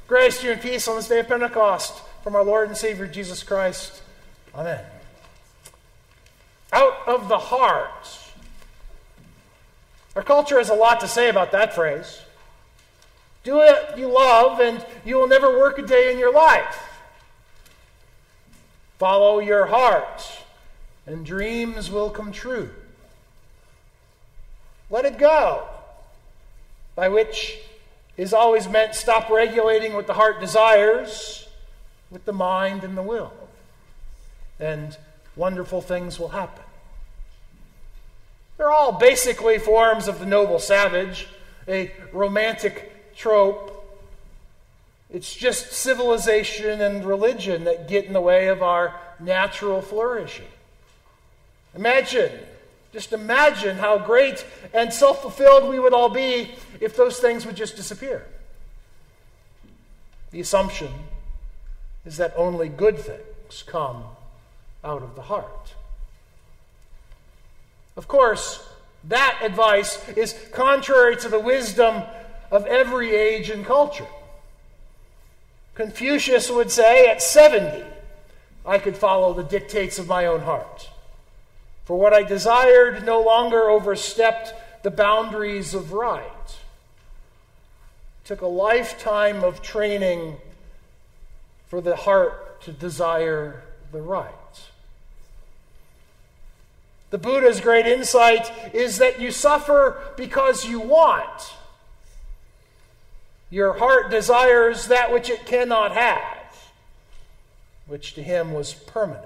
Grace to you and peace on this day of Pentecost from our Lord and Savior Jesus Christ. Amen. Out of the heart. Our culture has a lot to say about that phrase. Do it you love and you will never work a day in your life. Follow your heart and dreams will come true. Let it go, by which is always meant stop regulating what the heart desires with the mind and the will, and wonderful things will happen. They're all basically forms of the noble savage, a romantic trope. It's just civilization and religion that get in the way of our natural flourishing. Just imagine how great and self-fulfilled we would all be if those things would just disappear. The assumption is that only good things come out of the heart. Of course, that advice is contrary to the wisdom of every age and culture. Confucius would say, at 70, I could follow the dictates of my own heart. For what I desired no longer overstepped the boundaries of right. It took a lifetime of training for the heart to desire the right. The Buddha's great insight is that you suffer because you want. Your heart desires that which it cannot have, which to him was permanence.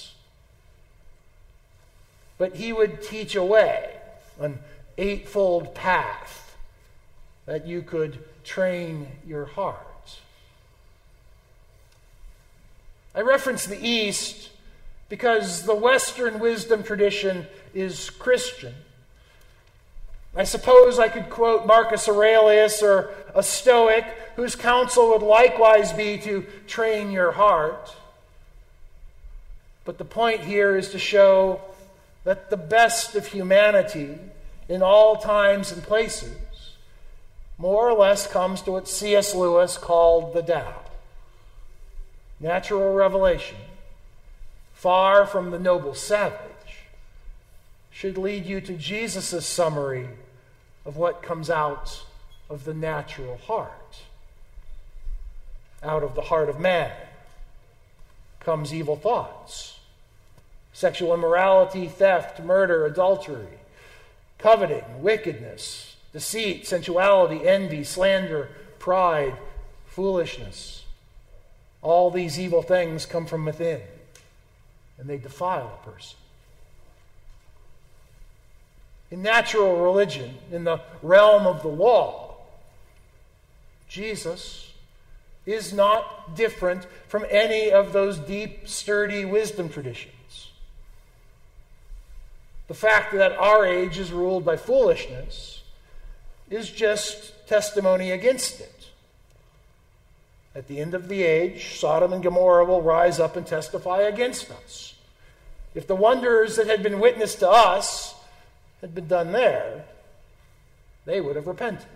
But he would teach a way, an eightfold path, that you could train your heart. I reference the East because the Western wisdom tradition is Christian. I suppose I could quote Marcus Aurelius or a Stoic whose counsel would likewise be to train your heart. But the point here is to show that the best of humanity in all times and places more or less comes to what C.S. Lewis called the Tao. Natural revelation, far from the noble savage, should lead you to Jesus' summary of what comes out of the natural heart. Out of the heart of man comes evil thoughts. Sexual immorality, theft, murder, adultery, coveting, wickedness, deceit, sensuality, envy, slander, pride, foolishness. All these evil things come from within, and they defile a person. In natural religion, in the realm of the law, Jesus is not different from any of those deep, sturdy wisdom traditions. The fact that our age is ruled by foolishness is just testimony against it. At the end of the age, Sodom and Gomorrah will rise up and testify against us. If the wonders that had been witnessed to us had been done there, they would have repented.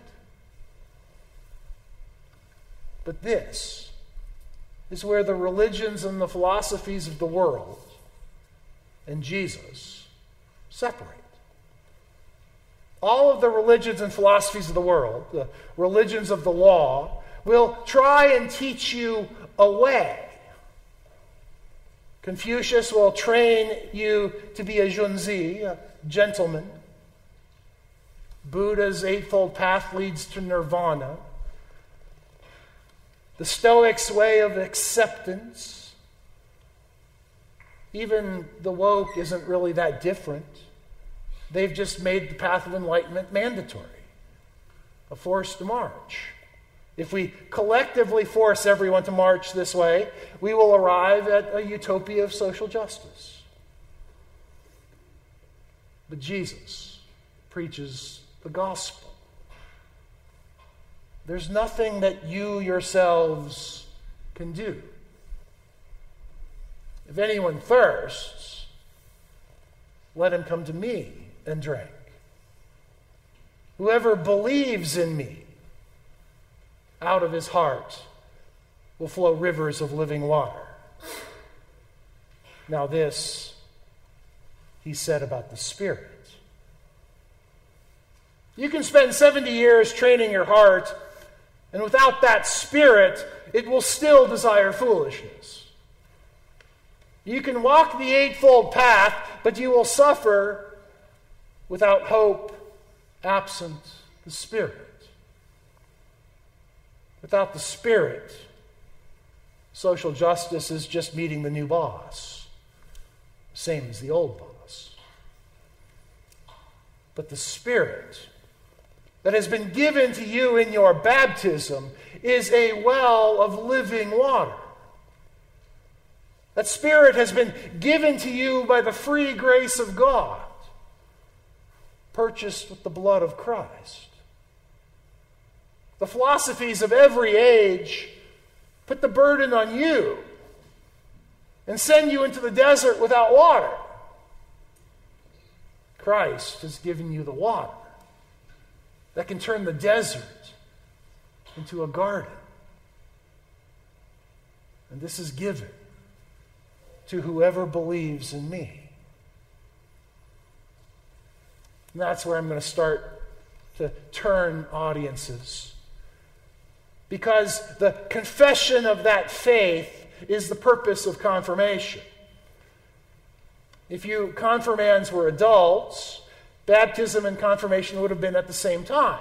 But this is where the religions and the philosophies of the world and Jesus separate. All of the religions and philosophies of the world, the religions of the law, will try and teach you a way. Confucius will train you to be a junzi, a gentleman. Buddha's eightfold path leads to nirvana. The Stoics' way of acceptance. Even the woke isn't really that different. They've just made the path of enlightenment mandatory, a forced march. If we collectively force everyone to march this way, we will arrive at a utopia of social justice. But Jesus preaches the gospel. There's nothing that you yourselves can do. If anyone thirsts, let him come to me and drink. Whoever believes in me, out of his heart will flow rivers of living water. Now this, he said about the Spirit. You can spend 70 years training your heart, and without that Spirit, it will still desire foolishness. You can walk the eightfold path, but you will suffer without hope, absent the Spirit. Without the Spirit, social justice is just meeting the new boss, same as the old boss. But the Spirit that has been given to you in your baptism is a well of living water. That Spirit has been given to you by the free grace of God, purchased with the blood of Christ. The philosophies of every age put the burden on you and send you into the desert without water. Christ has given you the water that can turn the desert into a garden. And this is given to whoever believes in me. And that's where I'm going to start to turn audiences. Because the confession of that faith is the purpose of confirmation. If you confirmands were adults, baptism and confirmation would have been at the same time.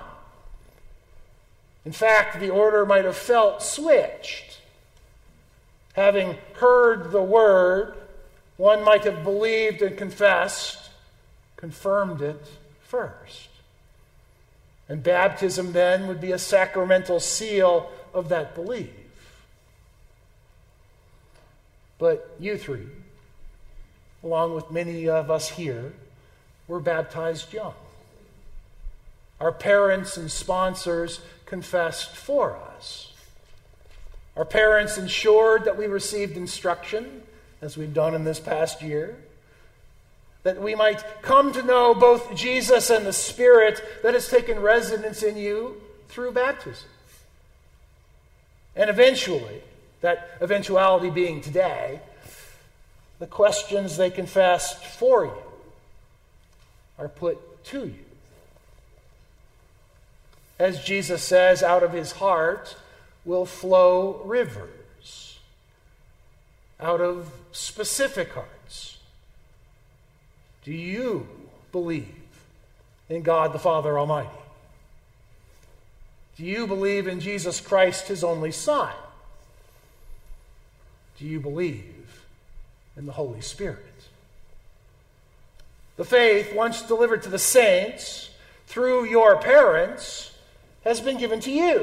In fact, the order might have felt switched. Having heard the word, one might have believed and confessed, confirmed it first. And baptism then would be a sacramental seal of that belief. But you three, along with many of us here, were baptized young. Our parents and sponsors confessed for us. Our parents ensured that we received instruction, as we've done in this past year, that we might come to know both Jesus and the Spirit that has taken residence in you through baptism. And eventually, that eventuality being today, the questions they confessed for you are put to you. As Jesus says, out of his heart will flow rivers. Out of specific hearts. Do you believe in God the Father Almighty? Do you believe in Jesus Christ, his only Son? Do you believe in the Holy Spirit? The faith, once delivered to the saints through your parents, has been given to you.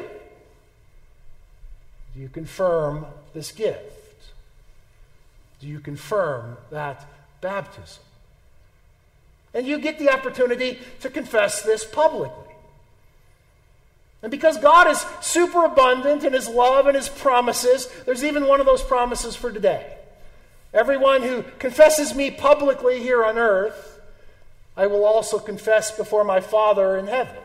Do you confirm this gift? Do you confirm that baptism? And you get the opportunity to confess this publicly. And because God is super abundant in his love and his promises, there's even one of those promises for today. Everyone who confesses me publicly here on earth, I will also confess before my Father in heaven.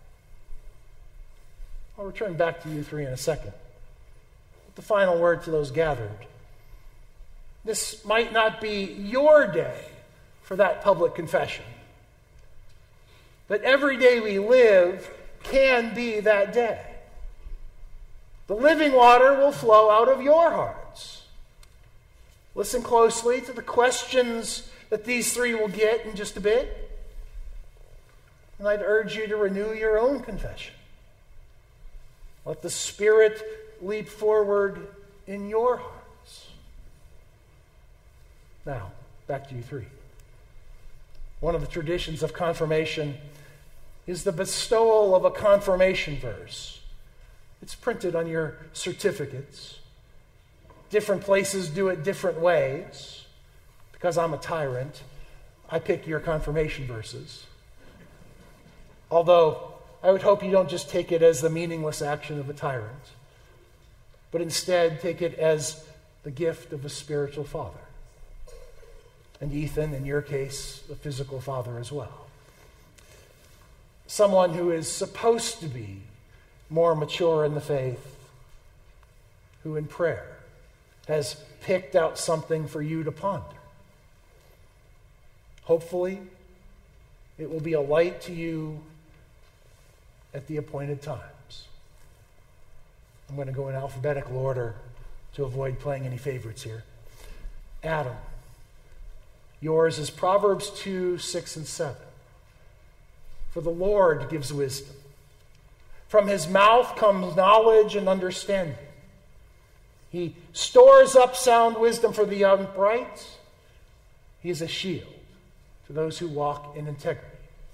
I'll return back to you three in a second. But the final word to those gathered. This might not be your day for that public confession. But every day we live can be that day. The living water will flow out of your hearts. Listen closely to the questions that these three will get in just a bit. And I'd urge you to renew your own confession. Let the Spirit leap forward in your hearts. Now, back to you three. One of the traditions of confirmation is the bestowal of a confirmation verse. It's printed on your certificates. Different places do it different ways. Because I'm a tyrant, I pick your confirmation verses. Although, I would hope you don't just take it as the meaningless action of a tyrant, but instead take it as the gift of a spiritual father. And Ethan, in your case, a physical father as well. Someone who is supposed to be more mature in the faith, who in prayer has picked out something for you to ponder. Hopefully, it will be a light to you at the appointed times. I'm going to go in alphabetical order to avoid playing any favorites here. Adam, yours is Proverbs 2, 6, and 7. For the Lord gives wisdom. From his mouth comes knowledge and understanding. He stores up sound wisdom for the upright. He is a shield to those who walk in integrity.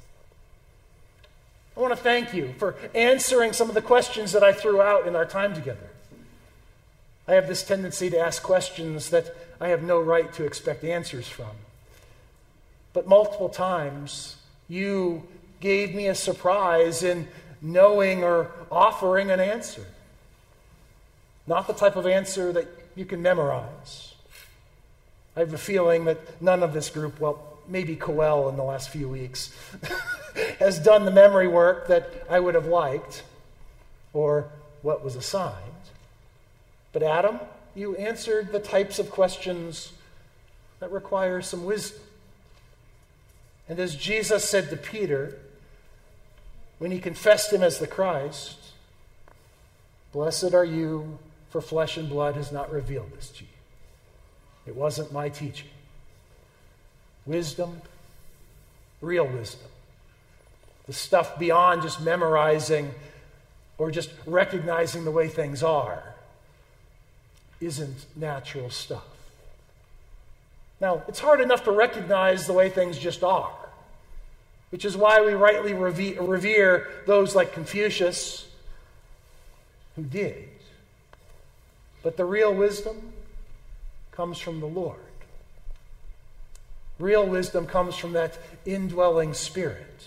I want to thank you for answering some of the questions that I threw out in our time together. I have this tendency to ask questions that I have no right to expect answers from. But multiple times, you gave me a surprise in knowing or offering an answer. Not the type of answer that you can memorize. I have a feeling that none of this group, well, maybe Coel in the last few weeks, has done the memory work that I would have liked or what was assigned. But Adam, you answered the types of questions that require some wisdom. And as Jesus said to Peter, when he confessed him as the Christ, blessed are you, for flesh and blood has not revealed this to you. It wasn't my teaching. Wisdom, real wisdom. The stuff beyond just memorizing or just recognizing the way things are isn't natural stuff. Now, it's hard enough to recognize the way things just are, which is why we rightly revere those like Confucius who did. But the real wisdom comes from the Lord. Real wisdom comes from that indwelling Spirit.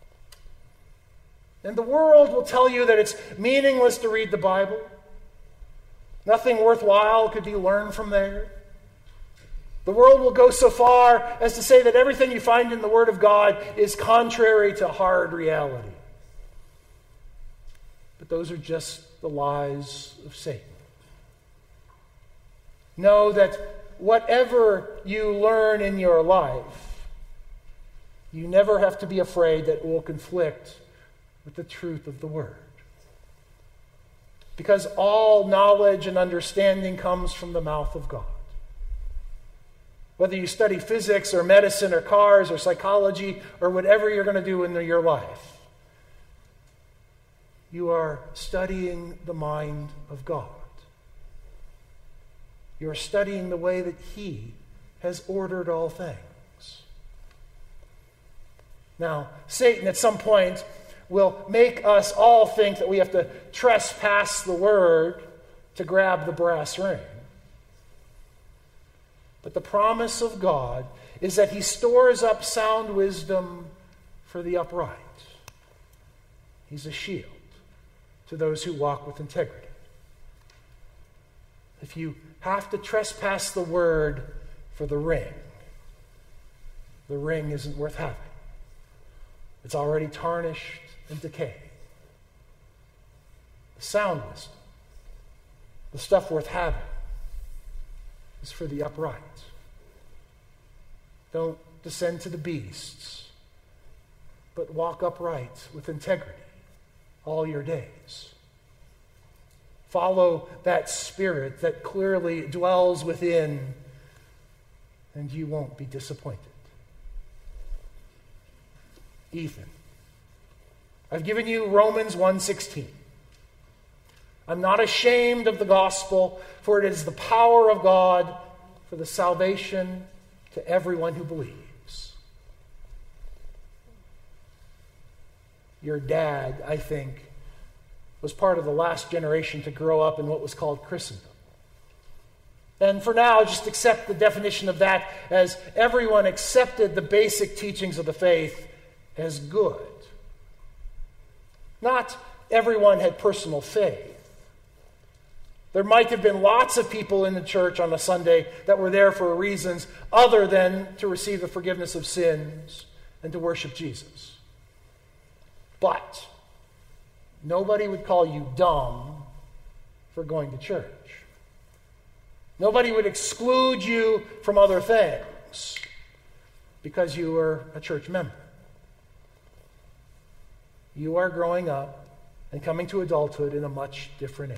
And the world will tell you that it's meaningless to read the Bible. Nothing worthwhile could be learned from there. The world will go so far as to say that everything you find in the Word of God is contrary to hard reality. But those are just the lies of Satan. Know that whatever you learn in your life, you never have to be afraid that it will conflict with the truth of the Word. Because all knowledge and understanding comes from the mouth of God. Whether you study physics or medicine or cars or psychology or whatever you're going to do in your life, you are studying the mind of God. You are studying the way that He has ordered all things. Now, Satan at some point will make us all think that we have to trespass the Word to grab the brass ring. But the promise of God is that He stores up sound wisdom for the upright. He's a shield to those who walk with integrity. If you have to trespass the Word for the ring isn't worth having. It's already tarnished and decayed. The sound wisdom, the stuff worth having, is for the upright. Don't descend to the beasts, but walk upright with integrity all your days. Follow that Spirit that clearly dwells within, and you won't be disappointed. Ethan, I've given you Romans 1:16. I'm not ashamed of the gospel, for it is the power of God for the salvation to everyone who believes. Your dad, I think, was part of the last generation to grow up in what was called Christendom. And for now, just accept the definition of that as everyone accepted the basic teachings of the faith as good. Not everyone had personal faith. There might have been lots of people in the church on a Sunday that were there for reasons other than to receive the forgiveness of sins and to worship Jesus. But nobody would call you dumb for going to church. Nobody would exclude you from other things because you were a church member. You are growing up and coming to adulthood in a much different age.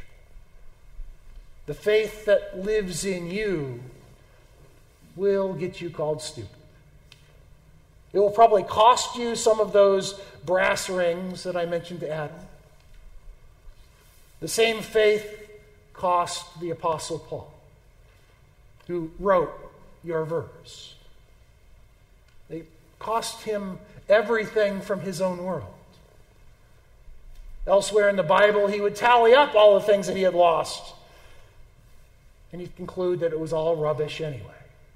The faith that lives in you will get you called stupid. It will probably cost you some of those brass rings that I mentioned to Adam. The same faith cost the Apostle Paul, who wrote your verse. It cost him everything from his own world. Elsewhere in the Bible, he would tally up all the things that he had lost, and he'd conclude that it was all rubbish anyway.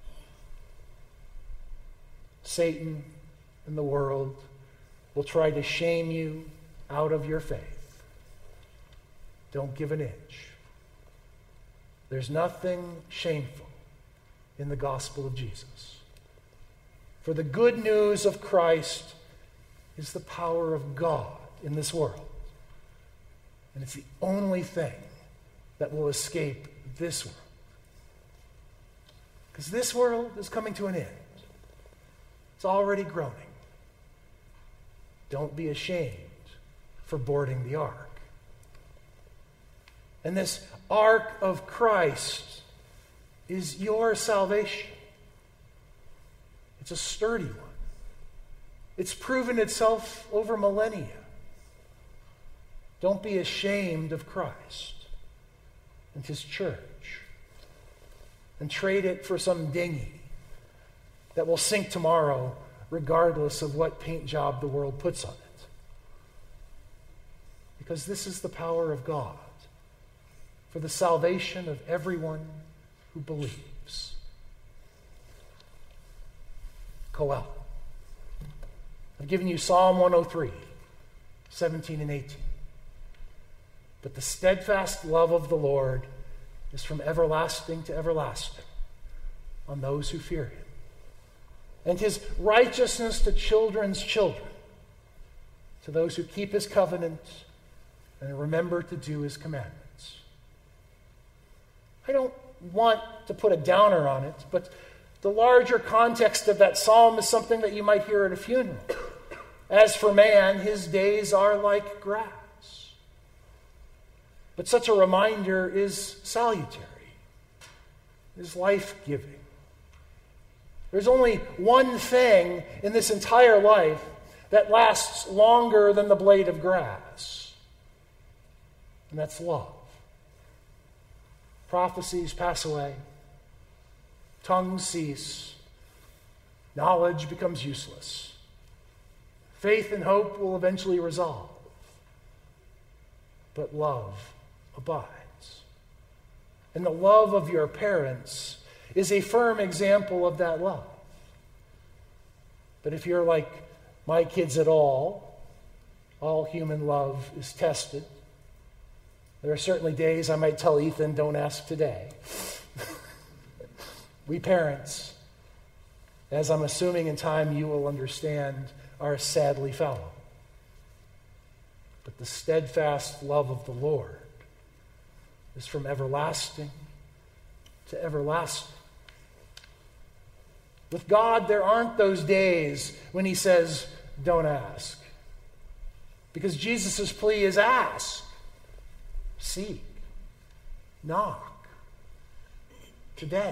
Satan and the world will try to shame you out of your faith. Don't give an inch. There's nothing shameful in the gospel of Jesus. For the good news of Christ is the power of God in this world. And it's the only thing that will escape this world. Because this world is coming to an end. It's already groaning. Don't be ashamed for boarding the ark. And this ark of Christ is your salvation. It's a sturdy one. It's proven itself over millennia. Don't be ashamed of Christ and his church and trade it for some dinghy that will sink tomorrow regardless of what paint job the world puts on it. Because this is the power of God for the salvation of everyone who believes. Koel. I've given you Psalm 103, 17 and 18. But the steadfast love of the Lord is from everlasting to everlasting on those who fear him, and his righteousness to children's children, to those who keep his covenant and remember to do his commandments. I don't want to put a downer on it, but the larger context of that psalm is something that you might hear at a funeral. As for man, his days are like grass. But such a reminder is salutary, is life-giving. There's only one thing in this entire life that lasts longer than the blade of grass, and that's love. Prophecies pass away. Tongues cease. Knowledge becomes useless. Faith and hope will eventually resolve. But love abides. And the love of your parents is a firm example of that love. But if you're like my kids at all human love is tested. There are certainly days I might tell Ethan, don't ask today. We parents, as I'm assuming in time you will understand, are sadly fallible. But the steadfast love of the Lord is from everlasting to everlasting. With God, there aren't those days when he says, don't ask. Because Jesus' plea is ask, seek, knock. Today.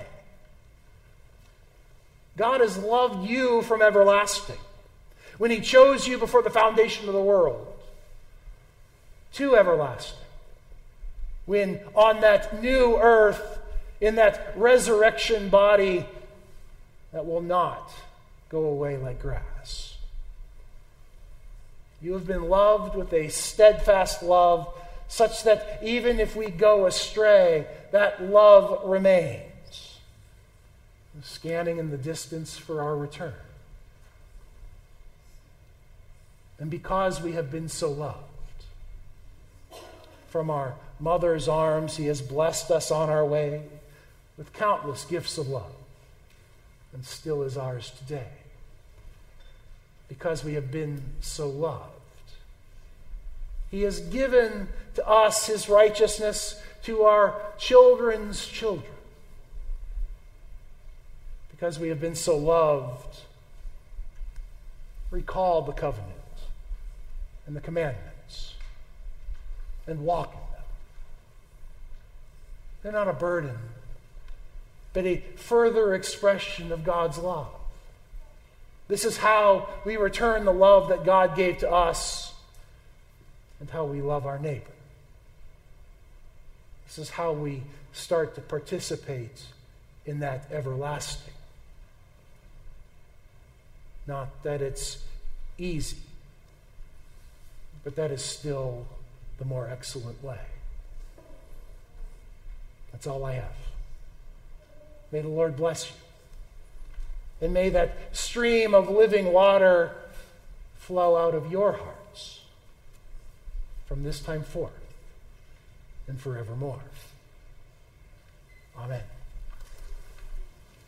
God has loved you from everlasting. When he chose you before the foundation of the world. To everlasting. When on that new earth, in that resurrection body that will not go away like grass. You have been loved with a steadfast love, such that even if we go astray, that love remains, scanning in the distance for our return. And because we have been so loved, from our mother's arms, he has blessed us on our way with countless gifts of love, and still is ours today. Because we have been so loved. He has given to us his righteousness, to our children's children, because we have been so loved, recall the covenant and the commandments and walk in them. They're not a burden, but a further expression of God's love. This is how we return the love that God gave to us and how we love our neighbor. This is how we start to participate in that everlasting. Not that it's easy, but that is still the more excellent way. That's all I have. May the Lord bless you. And may that stream of living water flow out of your hearts from this time forth and forevermore.